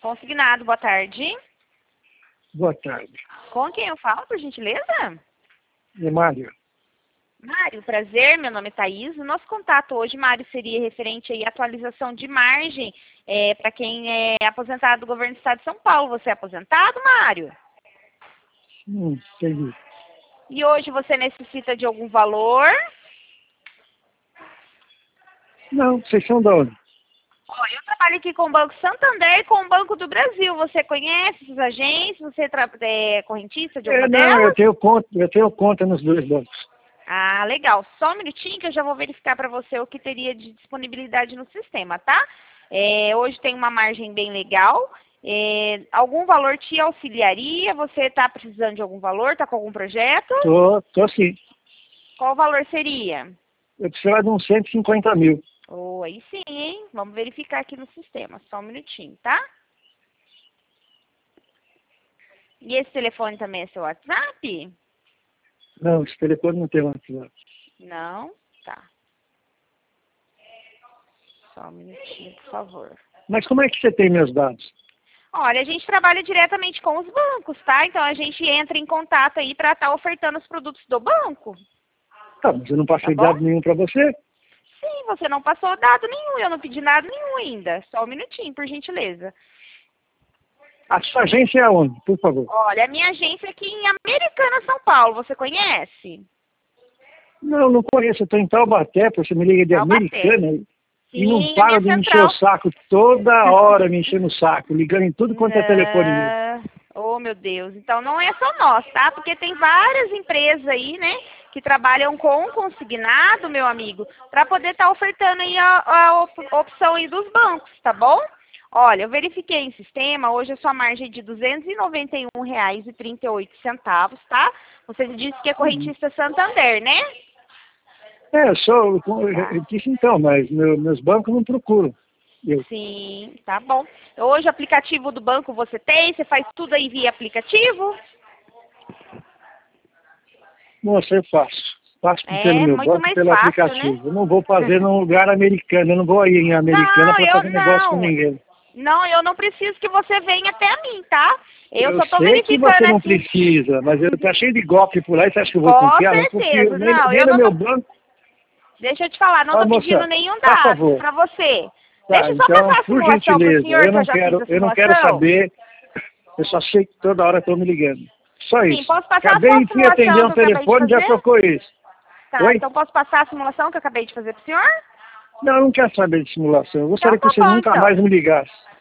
Consignado, boa tarde. Boa tarde. Com quem eu falo, por gentileza? É Mário. Mário, prazer, meu nome é Thaís. O nosso contato hoje, Mário, seria referente aí à atualização de margem para quem é aposentado do governo do estado de São Paulo. Você é aposentado, Mário? Entendi. E hoje você necessita de algum valor? Não, vocês são de onde? Olha, eu trabalho aqui com o Banco Santander e com o Banco do Brasil. Você conhece essas agências? Você é correntista de alguma Não, delas? eu tenho conta nos dois bancos. Ah, legal. Só um minutinho que eu já vou verificar para você o que teria de disponibilidade no sistema, tá? Hoje tem uma margem bem legal. Algum valor te auxiliaria? Você está precisando de algum valor? Está com algum projeto? Tô sim. Qual o valor seria? Eu preciso de uns 150 mil. Oh, aí sim, hein? Vamos verificar aqui no sistema. Só um minutinho, tá? E esse telefone também é seu WhatsApp? Não, esse telefone não tem WhatsApp. Não? Tá. Só um minutinho, por favor. Mas como é que você tem meus dados? Olha, a gente trabalha diretamente com os bancos, tá? Então a gente entra em contato aí para estar ofertando os produtos do banco. Tá, mas eu não passei Tá bom? dado nenhum para você. Sim, você não passou dado nenhum, eu não pedi nada nenhum ainda. Só um minutinho, por gentileza. A sua agência é aonde, por favor? Olha, a minha agência é aqui em Americana, São Paulo. Você conhece? Não, não conheço. Eu tô em Taubaté, você me liga de Taubaté. Americana e não Sim, a para minha de me encher central. o saco toda hora, me enchendo o saco, ligando em tudo quanto é telefone meu. Oh, meu Deus. Então não é só nós, tá? Porque tem várias empresas aí, né, que trabalham com consignado, meu amigo, para poder estar ofertando aí a opção aí dos bancos, tá bom? Olha, eu verifiquei em sistema, hoje a sua margem é de R$ 291,38, tá? Você disse que é correntista Santander, né? Eu disse então, mas meus bancos não procuram. Sim, tá bom. Hoje o aplicativo do banco você tem? Você faz tudo aí via aplicativo? Nossa, eu faço. Faço pelo meu Muito banco, mais pelo fácil, né? aplicativo. Eu não vou fazer num lugar americano. Eu não vou ir em Americana Não, para eu fazer negócio com não. ninguém. Não, eu não preciso que você venha até mim, tá? Eu Eu só tô sei que você verificando não aqui. precisa, mas tá cheio de golpe por aí. Você acha que eu vou Com confiar? Não confio certeza. nem, Não, nem eu no não meu tô... banco. Deixa eu te falar, não Ah, tô pedindo moça, nenhum por dado favor. pra você. Tá, Deixa eu só então, passar a por simulação pro gentileza, senhor, que eu já fiz a eu não quero simulação. saber. Eu só sei que toda hora estão me ligando. Só Sim, isso. posso passar Acabei só a de atender simulação um que eu acabei de telefone e já fazer? tocou isso. Tá, Oi? então posso passar a simulação que eu acabei de fazer pro senhor? Não, eu não quero saber de simulação. Eu Então gostaria que tá você bom, nunca então. mais me ligasse.